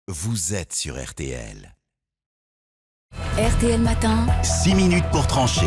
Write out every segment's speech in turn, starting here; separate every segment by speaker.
Speaker 1: Vous êtes sur RTL.
Speaker 2: RTL Matin.
Speaker 1: 6 minutes pour trancher.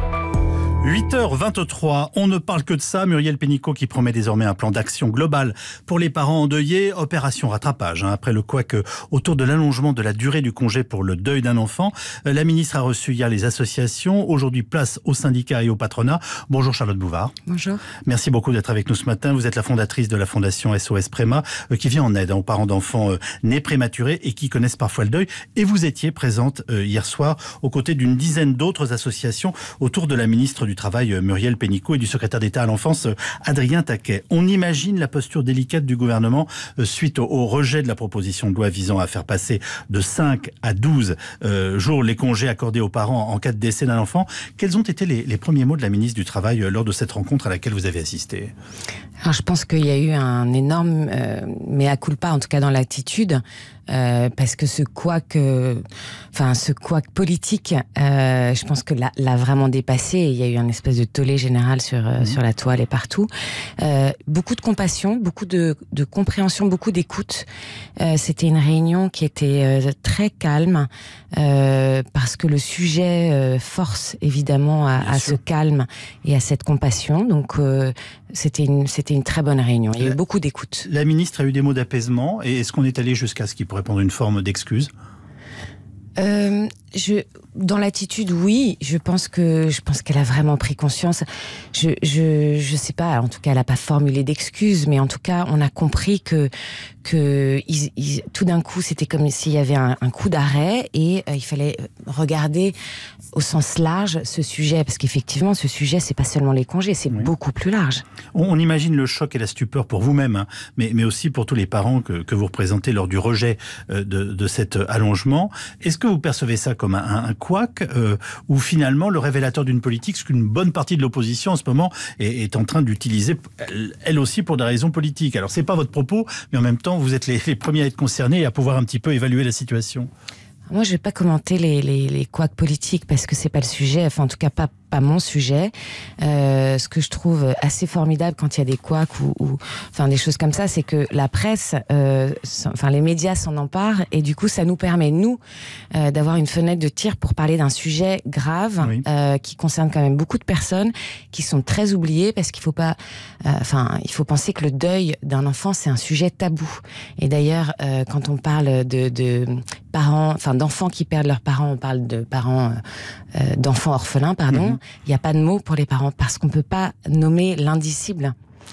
Speaker 3: 8h23, on ne parle que de ça. Muriel Pénicaud qui promet désormais un plan d'action global pour les parents endeuillés. Opération rattrapage, après le couac autour de l'allongement de la durée du congé pour le deuil d'un enfant. La ministre a reçu hier les associations. Aujourd'hui, place aux syndicats et au patronat. Bonjour Charlotte Bouvard.
Speaker 4: Bonjour.
Speaker 3: Merci beaucoup d'être avec nous ce matin. Vous êtes la fondatrice de la fondation SOS Préma qui vient en aide aux parents d'enfants nés prématurés et qui connaissent parfois le deuil. Et vous étiez présente hier soir aux côtés d'une dizaine d'autres associations autour de la ministre du Travail Muriel Pénicaud et du secrétaire d'État à l'enfance Adrien Taquet. On imagine la posture délicate du gouvernement suite au rejet de la proposition de loi visant à faire passer de 5 à 12 jours les congés accordés aux parents en cas de décès d'un enfant. Quels ont été les premiers mots de la ministre du Travail lors de cette rencontre à laquelle vous avez assisté ?
Speaker 4: Alors, je pense qu'il y a eu un énorme mea culpa, en tout cas dans l'attitude, parce que ce couac politique, je pense que l'a vraiment dépassé. Il y a eu une espèce de tollé général sur la toile et partout. Beaucoup de compassion, beaucoup de compréhension, beaucoup d'écoute. C'était une réunion qui était très calme, parce que le sujet force évidemment à ce calme et à cette compassion. Donc c'était une très bonne réunion. Il y a eu beaucoup d'écoute.
Speaker 3: La ministre a eu des mots d'apaisement. Et est-ce qu'on est allé jusqu'à ce qu'il pourrait prendre une forme d'excuse ?
Speaker 4: Dans l'attitude, oui. Je pense qu'elle a vraiment pris conscience. Je sais pas. En tout cas, elle a pas formulé d'excuses, mais en tout cas, on a compris que tout d'un coup, c'était comme s'il y avait un coup d'arrêt et il fallait regarder au sens large ce sujet, parce qu'effectivement, ce sujet, c'est pas seulement les congés, c'est beaucoup plus large.
Speaker 3: On imagine le choc et la stupeur pour vous-même, mais aussi pour tous les parents que vous représentez lors du rejet de cet allongement. Est-ce que vous percevez ça comme un couac ou finalement le révélateur d'une politique, ce qu'une bonne partie de l'opposition en ce moment est en train d'utiliser, elle aussi, pour des raisons politiques? Alors, c'est pas votre propos, mais en même temps, vous êtes les premiers à être concernés et à pouvoir un petit peu évaluer la situation.
Speaker 4: Moi, je vais pas commenter les couacs politiques parce que c'est pas le sujet. Enfin, en tout cas, pas mon sujet. Ce que je trouve assez formidable quand il y a des couacs ou des choses comme ça, c'est que la presse, les médias s'en emparent et du coup, ça nous permet, nous, d'avoir une fenêtre de tir pour parler d'un sujet grave, qui concerne quand même beaucoup de personnes, qui sont très oubliées parce qu'il faut pas, il faut penser que le deuil d'un enfant, c'est un sujet tabou. Et d'ailleurs, quand on parle de parents, d'enfants qui perdent leurs parents, on parle de parents, d'enfants orphelins, pardon. Il n'y a pas de mot pour les parents parce qu'on peut pas nommer l'indicible.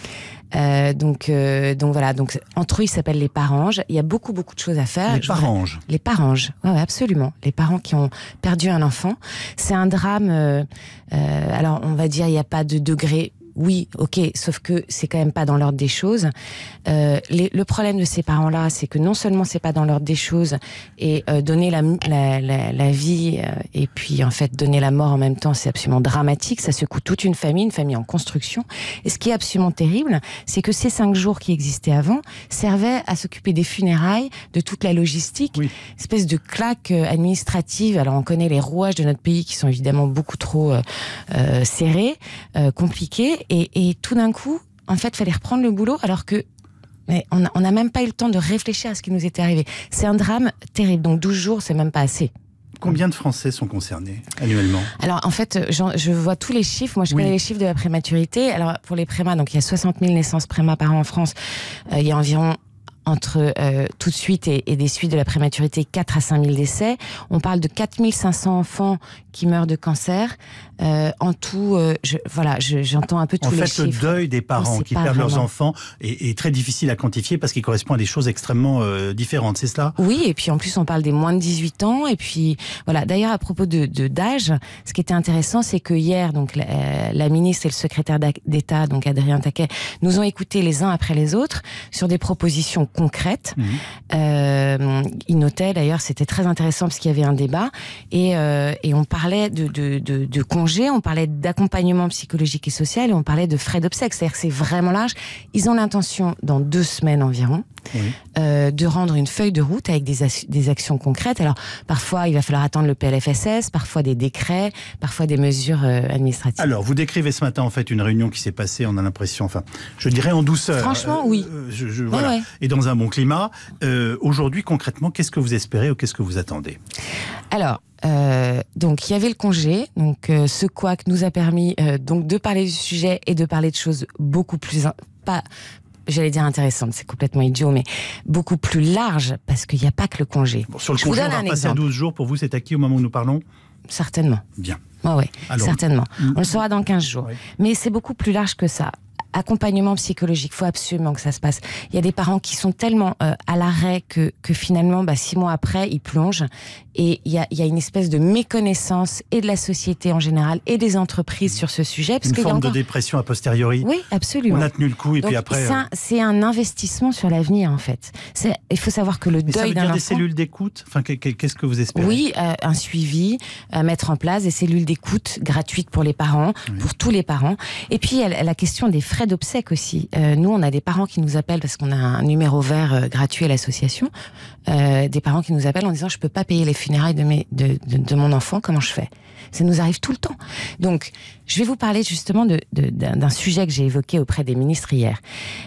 Speaker 4: Donc voilà. Donc entre eux, ils s'appellent les paranges. Il y a beaucoup de choses à faire.
Speaker 3: Les paranges.
Speaker 4: Les paranges. Ouais, absolument. Les parents qui ont perdu un enfant. C'est un drame. Alors on va dire, il n'y a pas de degré. Oui, ok, sauf que c'est quand même pas dans l'ordre des choses. Le problème de ces parents-là, c'est que non seulement c'est pas dans l'ordre des choses, et donner la vie et puis en fait donner la mort en même temps, c'est absolument dramatique. Ça secoue toute une famille en construction. Et ce qui est absolument terrible, c'est que ces 5 jours qui existaient avant servaient à s'occuper des funérailles, de toute la logistique, espèce de claque administrative. Alors on connaît les rouages de notre pays qui sont évidemment beaucoup trop serrés, compliqués. Et tout d'un coup, en fait, il fallait reprendre le boulot alors que on n'a même pas eu le temps de réfléchir à ce qui nous était arrivé. C'est un drame terrible. Donc 12 jours, c'est même pas assez.
Speaker 3: Combien de Français sont concernés annuellement ?
Speaker 4: Alors en fait, je vois tous les chiffres. Moi, je connais les chiffres de la prématurité. Alors pour les prémas, donc il y a 60 000 naissances préma par an en France. Il y a environ entre tout de suite et des suites de la prématurité, 4 à 5 000 décès. On parle de 4 500 enfants qui meurent de cancer. En tout, j'entends un peu tous les chiffres.
Speaker 3: En fait, le deuil des parents qui perdent leurs enfants est très difficile à quantifier parce qu'il correspond à des choses extrêmement différentes, c'est cela ?
Speaker 4: Oui, et puis en plus, on parle des moins de 18 ans. Et puis, voilà. D'ailleurs, à propos d'âge, ce qui était intéressant, c'est que hier, donc, la ministre et le secrétaire d'État, donc Adrien Taquet, nous ont écoutés les uns après les autres sur des propositions concrètes. Il notait, d'ailleurs, c'était très intéressant parce qu'il y avait un débat et on parlait de congés, on parlait d'accompagnement psychologique et social et on parlait de frais d'obsèques. C'est-à-dire que c'est vraiment large. Ils ont l'intention, dans 2 semaines environ, de rendre une feuille de route avec des actions concrètes. Alors, parfois, il va falloir attendre le PLFSS, parfois des décrets, parfois des mesures administratives.
Speaker 3: Alors, vous décrivez ce matin, en fait, une réunion qui s'est passée, on a l'impression, enfin, je dirais en douceur.
Speaker 4: Franchement, oui.
Speaker 3: Voilà.
Speaker 4: Ouais.
Speaker 3: Et dans un bon climat. Aujourd'hui, concrètement, qu'est-ce que vous espérez ou qu'est-ce que vous attendez?
Speaker 4: Alors, donc il y avait le congé, donc ce couac nous a permis donc de parler du sujet et de parler de choses beaucoup plus pas, j'allais dire intéressantes, c'est complètement idiot, mais beaucoup plus larges parce qu'il n'y a pas que le congé.
Speaker 3: Bon, sur le congé, on va passer à 12 jours. Pour vous, c'est acquis au moment où nous parlons?
Speaker 4: Certainement.
Speaker 3: Bien.
Speaker 4: Ouais, certainement. On le saura dans 15 jours. Ouais. Mais c'est beaucoup plus large que ça. Accompagnement psychologique, il faut absolument que ça se passe. Il y a des parents qui sont tellement à l'arrêt que finalement, 6 mois après, ils plongent. Et il y a une espèce de méconnaissance et de la société en général et des entreprises sur ce sujet. Parce
Speaker 3: une forme de dépression a posteriori.
Speaker 4: Oui, absolument.
Speaker 3: On a tenu le coup et
Speaker 4: donc,
Speaker 3: puis après...
Speaker 4: C'est un investissement sur l'avenir, en fait. Il faut savoir que le deuil d'un enfant... Ça veut dire
Speaker 3: des cellules d'écoute? Enfin, qu'est-ce que vous espérez?
Speaker 4: Oui, un suivi, mettre en place des cellules d'écoute gratuites pour les parents, pour tous les parents. Et puis, il y a la question des frais d'obsèques aussi. Nous, on a des parents qui nous appellent, parce qu'on a un numéro vert gratuit à l'association, des parents qui nous appellent en disant « je peux pas payer les funérailles de mon enfant, comment je fais ?» Ça nous arrive tout le temps. Donc, je vais vous parler justement d'un sujet que j'ai évoqué auprès des ministres hier.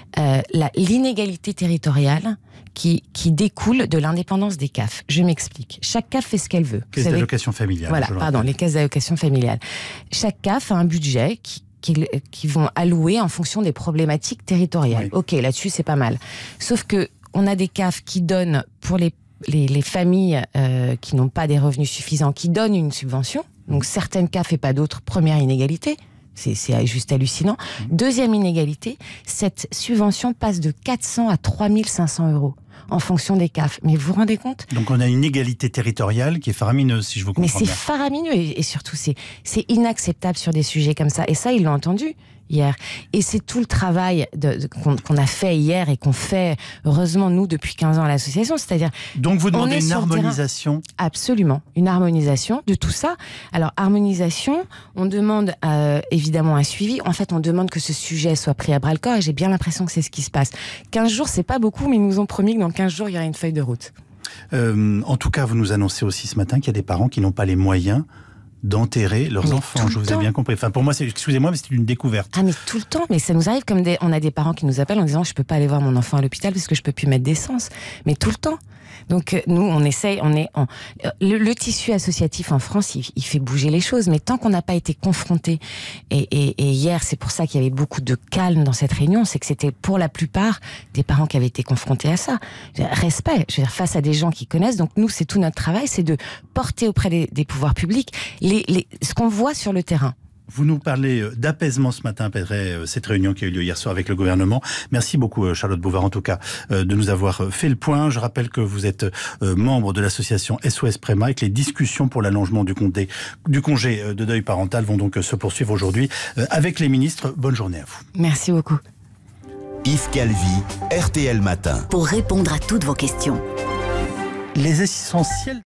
Speaker 4: L'inégalité territoriale qui découle de l'indépendance des CAF. Je m'explique. Chaque CAF fait ce qu'elle veut.
Speaker 3: Caisse d'allocation familiale.
Speaker 4: Voilà, pardon, les caisses d'allocation familiale. Chaque CAF a un budget qui vont allouer en fonction des problématiques territoriales. Oui. Ok, là-dessus, c'est pas mal. Sauf que on a des CAF qui donnent pour les familles qui n'ont pas des revenus suffisants, qui donnent une subvention. Donc certaines CAF et pas d'autres. Première inégalité. C'est juste hallucinant. Deuxième inégalité, cette subvention passe de 400 à 3500 euros en fonction des CAF. Mais vous vous rendez compte?
Speaker 3: Donc on a une inégalité territoriale qui est faramineuse, si je vous comprends bien.
Speaker 4: Mais c'est faramineux et surtout c'est inacceptable sur des sujets comme ça. Et ça, ils l'ont entendu hier. Et c'est tout le travail qu'on a fait hier et qu'on fait, heureusement, nous, depuis 15 ans à l'association. C'est-à-dire...
Speaker 3: Donc vous demandez une harmonisation?
Speaker 4: Absolument. Une harmonisation de tout ça. Alors, harmonisation, on demande évidemment un suivi. En fait, on demande que ce sujet soit pris à bras-le-corps et j'ai bien l'impression que c'est ce qui se passe. 15 jours, c'est pas beaucoup, mais ils nous ont promis que dans 15 jours, il y aurait une feuille de route.
Speaker 3: En tout cas, vous nous annoncez aussi ce matin qu'il y a des parents qui n'ont pas les moyens d'enterrer leurs enfants, je vous ai bien compris. Enfin, pour moi, excusez-moi, mais c'est une découverte.
Speaker 4: Ah, mais tout le temps, mais ça nous arrive comme on a des parents qui nous appellent en disant je peux pas aller voir mon enfant à l'hôpital parce que je peux plus mettre d'essence. Mais tout le temps. Donc nous, on essaye, le tissu associatif en France, il fait bouger les choses, mais tant qu'on n'a pas été confronté, et hier, c'est pour ça qu'il y avait beaucoup de calme dans cette réunion, c'est que c'était pour la plupart des parents qui avaient été confrontés à ça. Respect, je veux dire, face à des gens qui connaissent. Donc nous, c'est tout notre travail, c'est de porter auprès des pouvoirs publics ce qu'on voit sur le terrain.
Speaker 3: Vous nous parlez d'apaisement ce matin après cette réunion qui a eu lieu hier soir avec le gouvernement. Merci beaucoup Charlotte Bouvard en tout cas de nous avoir fait le point. Je rappelle que vous êtes membre de l'association SOS Préma et que les discussions pour l'allongement du congé de deuil parental vont donc se poursuivre aujourd'hui avec les ministres. Bonne journée à vous.
Speaker 4: Merci beaucoup.
Speaker 1: Yves Calvi, RTL Matin.
Speaker 2: Pour répondre à toutes vos questions.
Speaker 3: Les essentiels